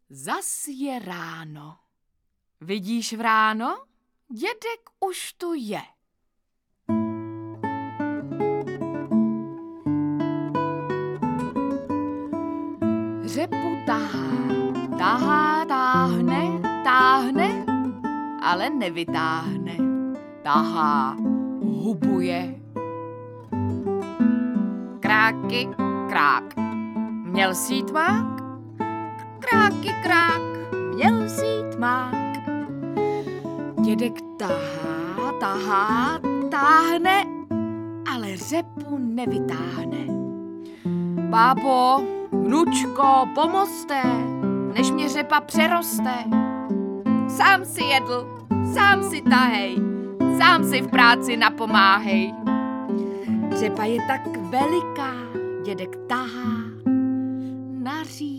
Zas je ráno. Vidíš vráno? Dědek už tu je. Řepu tahá, táhne, ale nevytáhne. Tahá, hubuje. Kráky, krák, měl jsi tmák? Kráky, krák, měl jsi tmák. Dědek táhne, ale řepu nevytáhne. Bábo, vnučko, pomozte, než mě řepa přeroste. Sám si jedl, sám si tahej, sám si v práci napomáhej. Řepa je tak veliká, dědek tahá, naří.